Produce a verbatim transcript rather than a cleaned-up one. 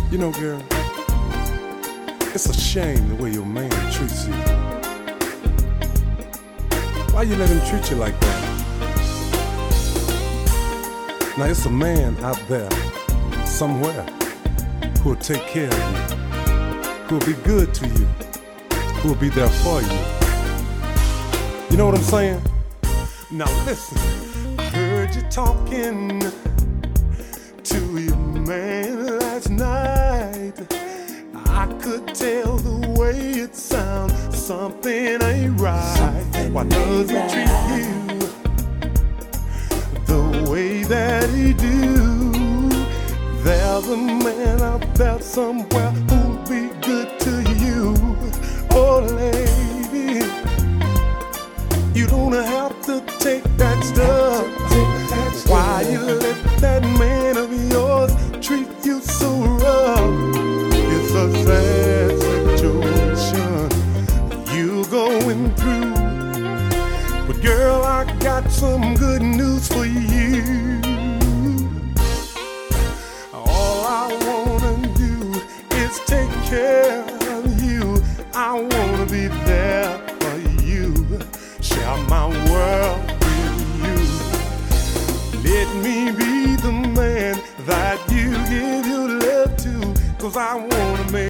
You know, girl, it's a shame the way your man treats you. Why you let him treat you like that? Now, it's a man out there somewhere who'll take care of you, who'll be good to you, who'll be there for you. You know what I'm saying? Now listen, I heard you talking to your man last night. I could tell the way it sounds, something ain't right. Something Why does he treat you the way that he do? There's a man out there somewhere who'll be good to you. Oh lady, you don't have to take that stuff. Why you let that man of yours treat you so rough? It's a sad situation you going through. But girl, I got some good news for you. All I wanna do is take care of you. I wanna be there for you, share my world with you. Let me be the man that you give your love to, 'cause I wanna make